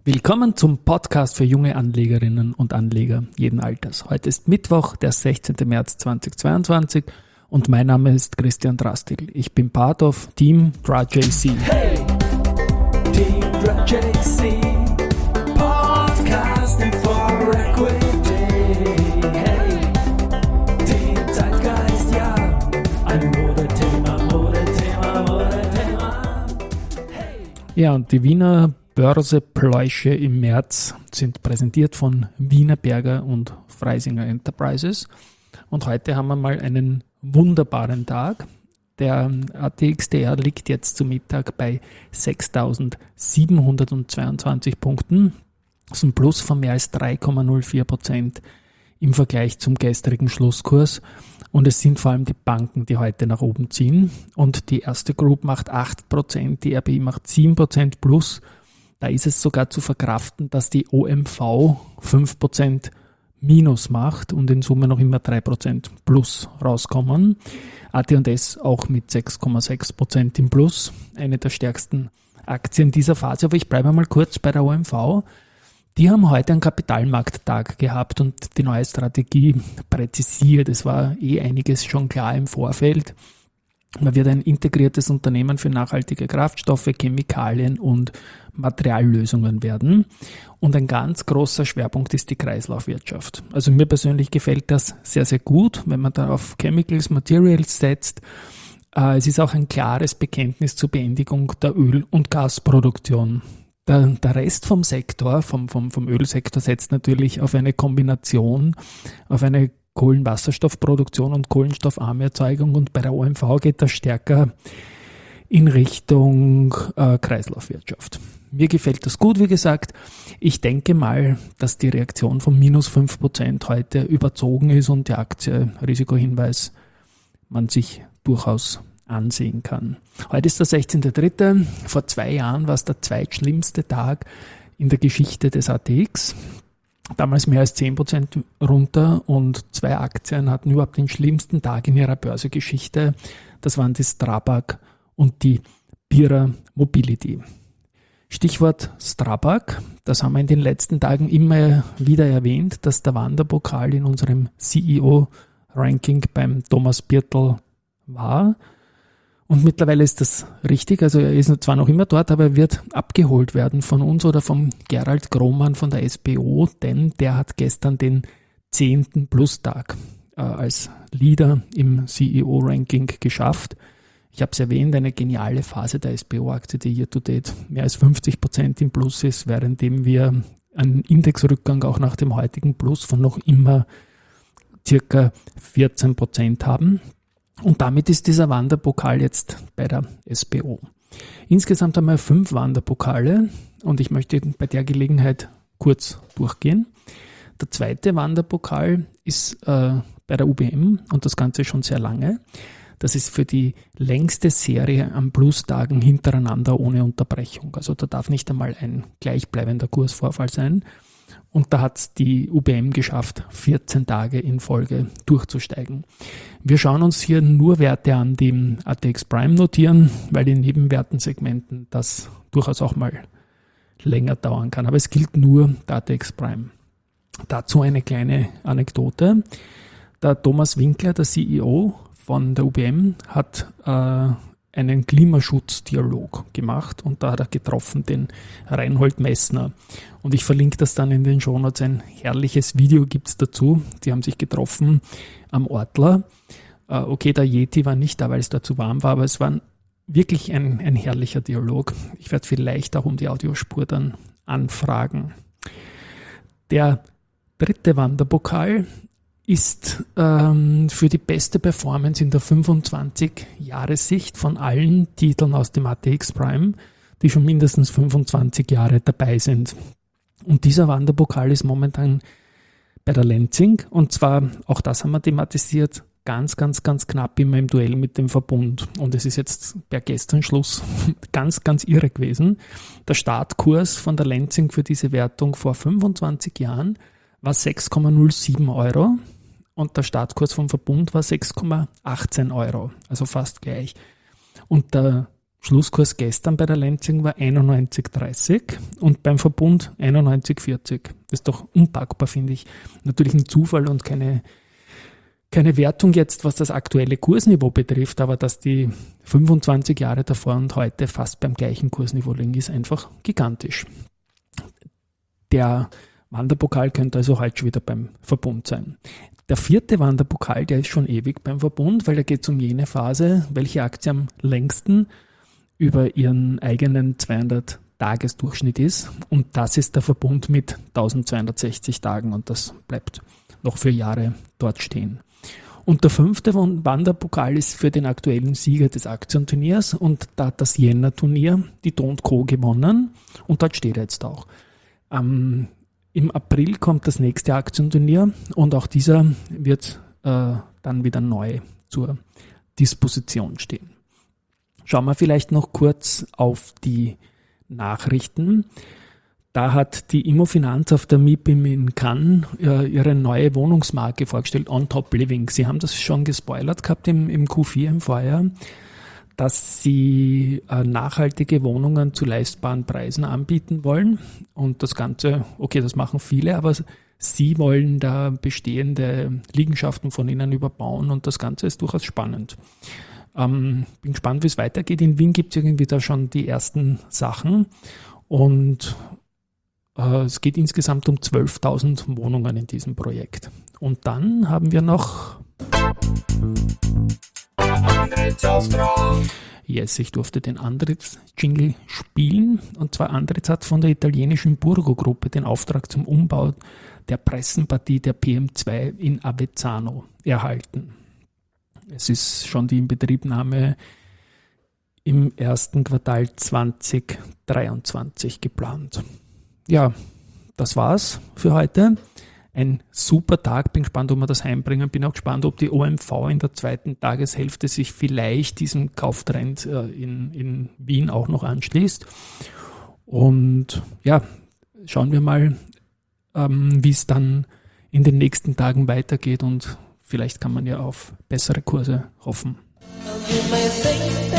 Willkommen zum Podcast für junge Anlegerinnen und Anleger jeden Alters. Heute ist Mittwoch, der 16. März 2022 und mein Name ist Christian Drastil. Ich bin Part of Team DraJC. Hey, Team DraJC, Podcasting for Equity. Hey, Team Zeitgeist, ja, ein Modethema. Hey. Ja, und die Wiener Börsepläusche im März sind präsentiert von Wienerberger und Freisinger Enterprises. Und heute haben wir mal einen wunderbaren Tag. Der ATXDR liegt jetzt zu Mittag bei 6.722 Punkten. Das ist ein Plus von mehr als 3,04% im Vergleich zum gestrigen Schlusskurs. Und es sind vor allem die Banken, die heute nach oben ziehen. Und die erste Group macht 8%, die RBI macht 7% plus. Da ist es sogar zu verkraften, dass die OMV 5% minus macht und in Summe noch immer 3% plus rauskommen. AT&S auch mit 6,6% im Plus, eine der stärksten Aktien dieser Phase. Aber ich bleibe mal kurz bei der OMV. Die haben heute einen Kapitalmarkttag gehabt und die neue Strategie präzisiert. Es war einiges schon klar im Vorfeld. Man wird ein integriertes Unternehmen für nachhaltige Kraftstoffe, Chemikalien und Materiallösungen werden. Und ein ganz großer Schwerpunkt ist die Kreislaufwirtschaft. Also mir persönlich gefällt das sehr, sehr gut, wenn man da auf Chemicals, Materials setzt. Es ist auch ein klares Bekenntnis zur Beendigung der Öl- und Gasproduktion. Der Rest vom Sektor, vom Ölsektor, setzt natürlich auf eine Kombination, auf eine Kohlenwasserstoffproduktion und kohlenstoffarme Erzeugung, und bei der OMV geht das stärker in Richtung Kreislaufwirtschaft. Mir gefällt das gut, wie gesagt. Ich denke mal, dass die Reaktion von minus 5% heute überzogen ist und die Aktie, Risikohinweis, man sich durchaus ansehen kann. Heute ist der 16.03. Vor 2 Jahren war es der zweitschlimmste Tag in der Geschichte des ATX. Damals mehr als 10% runter und 2 Aktien hatten überhaupt den schlimmsten Tag in ihrer Börsegeschichte. Das waren die Strabag und die Bira Mobility. Stichwort Strabag, das haben wir in den letzten Tagen immer wieder erwähnt, dass der Wanderpokal in unserem CEO-Ranking beim Thomas Birtel war. Und mittlerweile ist das richtig, also er ist zwar noch immer dort, aber er wird abgeholt werden von uns oder vom Gerald Grohmann von der SBO, denn der hat gestern den 10. Plustag als Leader im CEO-Ranking geschafft. Ich habe es erwähnt, eine geniale Phase der SBO-Aktie, die year to date mehr als 50% im Plus ist, währenddem wir einen Indexrückgang auch nach dem heutigen Plus von noch immer circa 14% haben. Und damit ist dieser Wanderpokal jetzt bei der SBO. Insgesamt haben wir 5 Wanderpokale und ich möchte bei der Gelegenheit kurz durchgehen. Der zweite Wanderpokal ist bei der UBM und das Ganze schon sehr lange. Das ist für die längste Serie an Plustagen hintereinander ohne Unterbrechung. Also da darf nicht einmal ein gleichbleibender Kursvorfall sein. Und da hat es die UBM geschafft, 14 Tage in Folge durchzusteigen. Wir schauen uns hier nur Werte an, die im ATX Prime notieren, weil in Nebenwertensegmenten das durchaus auch mal länger dauern kann. Aber es gilt nur der ATX Prime. Dazu eine kleine Anekdote. Der Thomas Winkler, der CEO von der UBM, hat einen Klimaschutzdialog gemacht und da hat er getroffen den Reinhold Messner. Und ich verlinke das dann in den Shownotes. Ein herrliches Video gibt es dazu. Die haben sich getroffen am Ortler. Okay, der Yeti war nicht da, weil es da zu warm war, aber es war wirklich ein herrlicher Dialog. Ich werde vielleicht auch um die Audiospur dann anfragen. Der dritte Wanderpokal ist für die beste Performance in der 25-Jahressicht von allen Titeln aus dem ATX Prime, die schon mindestens 25 Jahre dabei sind. Und dieser Wanderpokal ist momentan bei der Lenzing, und zwar, auch das haben wir thematisiert, ganz knapp immer im Duell mit dem Verbund. Und es ist jetzt per gestern Schluss ganz irre gewesen. Der Startkurs von der Lenzing für diese Wertung vor 25 Jahren war 6,07 € und der Startkurs vom Verbund war 6,18 €, also fast gleich. Und der Schlusskurs gestern bei der Lenzing war 91,30 und beim Verbund 91,40. Das ist doch unpackbar, finde ich. Natürlich ein Zufall und keine Wertung jetzt, was das aktuelle Kursniveau betrifft, aber dass die 25 Jahre davor und heute fast beim gleichen Kursniveau liegen, ist einfach gigantisch. Der Wanderpokal könnte also heute schon wieder beim Verbund sein. Der 4. Wanderpokal, der ist schon ewig beim Verbund, weil da geht es um jene Phase, welche Aktie am längsten über ihren eigenen 200-Tages-Durchschnitt ist. Und das ist der Verbund mit 1260 Tagen und das bleibt noch für Jahre dort stehen. Und der 5. Wanderpokal ist für den aktuellen Sieger des Aktienturniers und da hat das Jänner-Turnier die Don Co. gewonnen und dort steht er jetzt auch. Im April kommt das nächste Aktienturnier und auch dieser wird dann wieder neu zur Disposition stehen. Schauen wir vielleicht noch kurz auf die Nachrichten. Da hat die Immofinanz auf der MIPIM in Cannes ihre neue Wohnungsmarke vorgestellt, On Top Living. Sie haben das schon gespoilert gehabt im Q4 im Vorjahr, dass sie nachhaltige Wohnungen zu leistbaren Preisen anbieten wollen. Und das Ganze, okay, das machen viele, aber sie wollen da bestehende Liegenschaften von ihnen überbauen und das Ganze ist durchaus spannend. Bin gespannt, wie es weitergeht. In Wien gibt es irgendwie da schon die ersten Sachen und es geht insgesamt um 12.000 Wohnungen in diesem Projekt. Und dann haben wir noch Yes, ich durfte den Andritz-Jingle spielen. Und zwar Andritz hat von der italienischen Burgo-Gruppe den Auftrag zum Umbau der Pressenpartie der PM2 in Avezzano erhalten. Es ist schon die Inbetriebnahme im ersten Quartal 2023 geplant. Ja, das war's für heute. Ein super Tag, bin gespannt, ob wir das heimbringen. Bin auch gespannt, ob die OMV in der zweiten Tageshälfte sich vielleicht diesem Kauftrend in Wien auch noch anschließt. Und ja, schauen wir mal, wie es dann in den nächsten Tagen weitergeht und vielleicht kann man ja auf bessere Kurse hoffen. You may think